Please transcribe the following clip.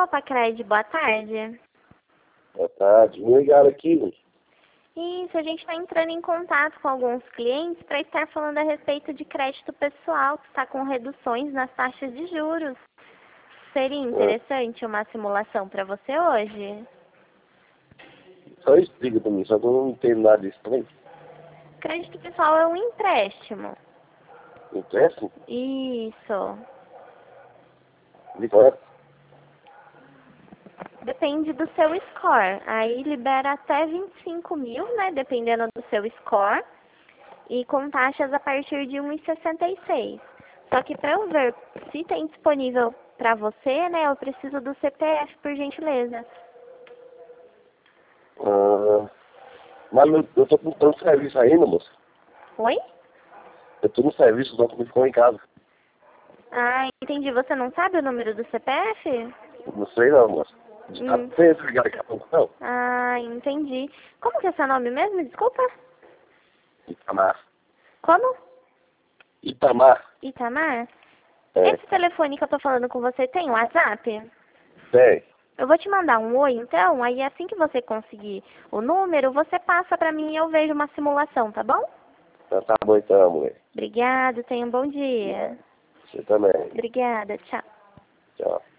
Copa Cred, boa tarde. Boa tarde. Me ligaram aqui, velho. Isso, a gente está entrando em contato com alguns clientes para estar falando a respeito de crédito pessoal, que está com reduções nas taxas de juros. Seria interessante uma simulação para você hoje? Só explica pra mim, só que eu não entendo nada disso também. Crédito pessoal é um empréstimo. Empréstimo? Isso. De quanto? Depende do seu score. Aí libera até 25 mil, né? Dependendo do seu score. E com taxas a partir de 1,66. Só que para eu ver se tem disponível para você, né? Eu preciso do CPF, por gentileza. Mas eu tô com tanto serviço ainda, moça. Oi? Eu tô no serviço, só que me ficou em casa. Ah, entendi. Você não sabe o número do CPF? Não sei não, moça. Tá tendo ligar daqui a pouco, não? Ah, entendi. Como que é seu nome mesmo? Desculpa. Itamar. Como? Itamar. Itamar? É. Esse telefone que eu tô falando com você tem WhatsApp? Tem. Eu vou te mandar um oi, então, aí assim que você conseguir o número, você passa pra mim e eu vejo uma simulação, tá bom? Então tá bom então, mulher. Obrigada, tenha um bom dia. Você também. Obrigada, tchau. Tchau.